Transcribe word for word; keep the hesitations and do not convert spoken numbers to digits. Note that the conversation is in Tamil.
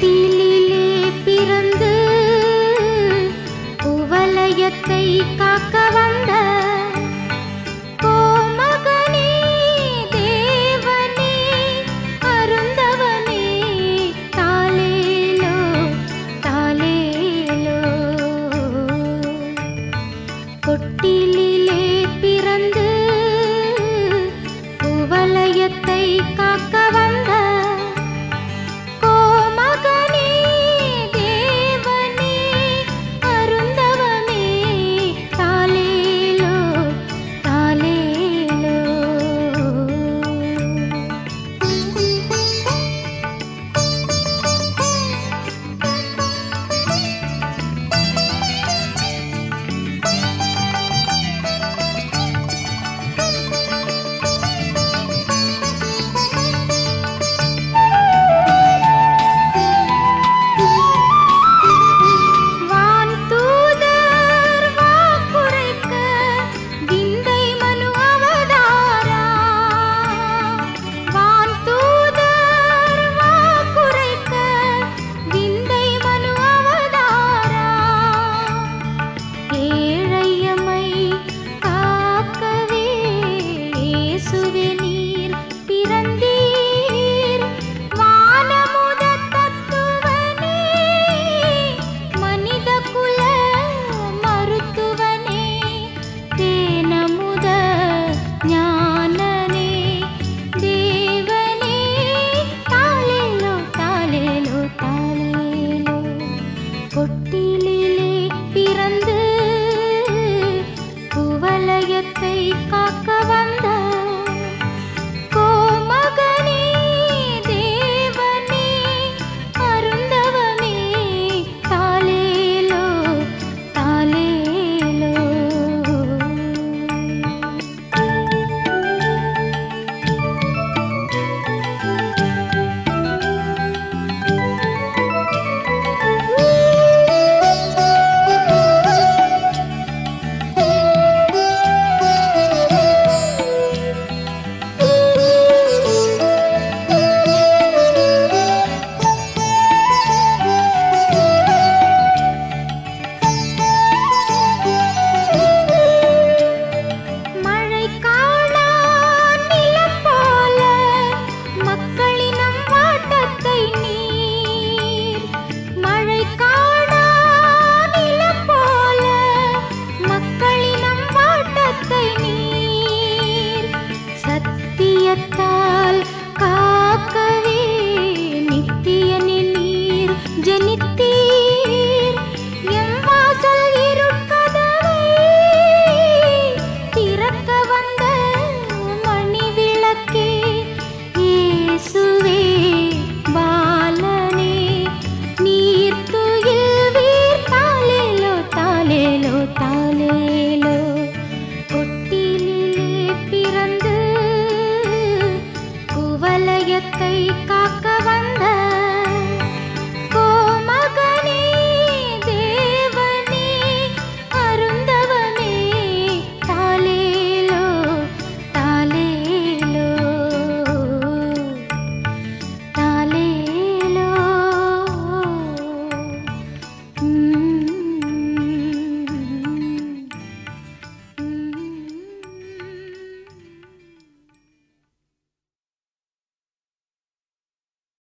தொட்டிலிலே பிறந்து குவலயத்தை காக்க வந்த கோமகனே தேவனே அருந்தவனே தாலேலோ தாலேலோ. தொட்டிலிலே பிறந்து குவலயத்தை காக்க வந்த கோமகனே தேவனே அருந்தவனே தாலேலோ தாலேலோ. வான்தூதர் வாக்குரைக்க விந்தை மனு அவதாரா. வான்தூதர் வாக்குரைக்க விந்தை மனு அவதாரா. ஏழையமை காக்கவே இயேசுவே நீர் பிறந்தீர். வானமுத தத்துவனே மனித குல மருத்துவனே தேனமுத ஞானனே தேவனே தாலேலோ தாலேலோ தாலேலோ. கொட்டிலிலே பிறந்து குவலயத்தை காக்க வந்த கோமகனே தேவனே அருந்தவனே தாலேலோ தாலேலோ. மழை காணா நிலம் போல மக்களினம் வாட்டத்தை நீர். மழை காணா நிலம் போல மக்களினம் வாட்டத்தை நீர். சத்தியத்தால் காக்கவே நித்தியனே நீர் ஜனித்தீர். எம் வாசல் இருட்கதவை திறக்க வந்த மணி விளக்கே இயேசுவே பாலனே நீர் துயில் வீர் தாலேலோ தாலேலோ தாலேலோ. தொட்டிலிலே பிறந்து குவலயத்தை காக்க வந்த